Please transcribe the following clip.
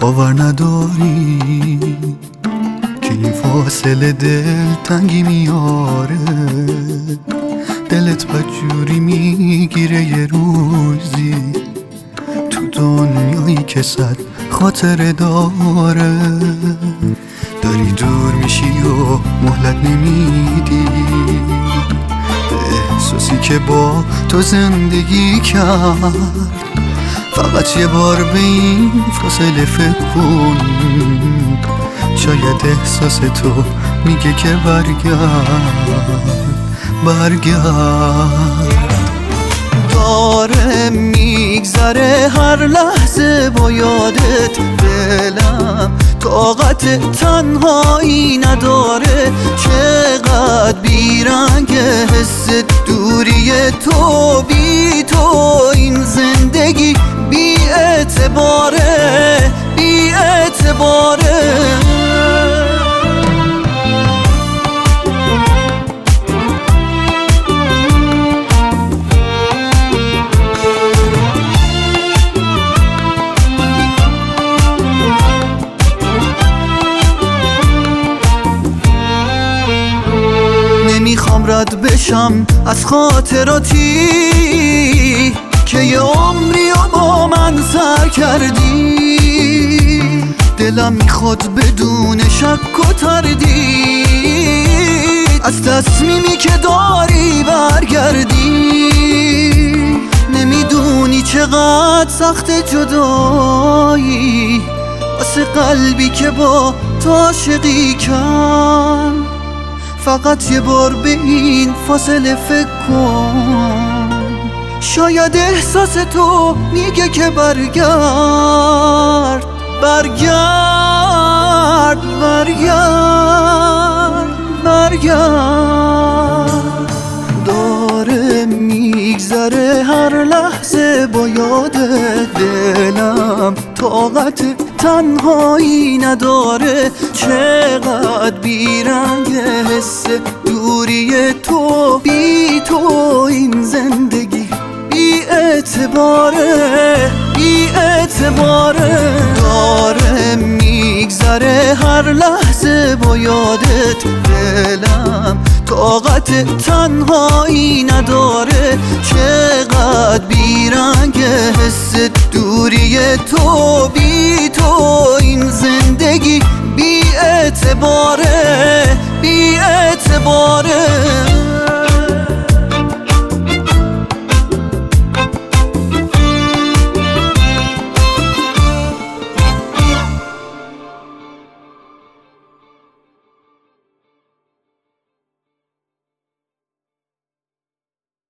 باور نداری که این فاصله دل تنگی میاره، دلت بدجوری میگیره یه روزی تو دنیایی که صد خاطره داره. داری دور میشی و مهلت نمیدی به احساسی که با تو زندگی کرد. فقط یه بار به این فاصله فکر کن، شاید احساس تو میگه که برگرد. داره میگذره هر لحظه با یادت، دلم طاقت تنهایی نداره. چقدر بیرنگ حس دوری تو، بی تو این زندگی بی اعتباره، بی اعتباره. نمیخوام رد بشم از خاطراتی که یه عمری و با من سر کردی. دلم میخواد بدون شک و تردید از تصمیمی که داری برگردی. نمیدونی چقدر سخت جدایی واسه قلبی که با تو عاشقی کن. فقط یه بار به این فاصله فکر کن، شاید احساس تو میگه که برگرد، برگرد، برگرد، برگرد. داره میگذره هر لحظه با یادت، دلم طاقت تنهایی نداره. چقدر بیرنگ حس دوری تو، بی تو این زندگی بی اعتباره، بی اعتباره. داره میگذره هر لحظه با یادت، دلم طاقت تنهایی نداره. چقدر بیرنگ حس دوری تو، بی تو این زندگی بی اعتباره، بی اعتباره.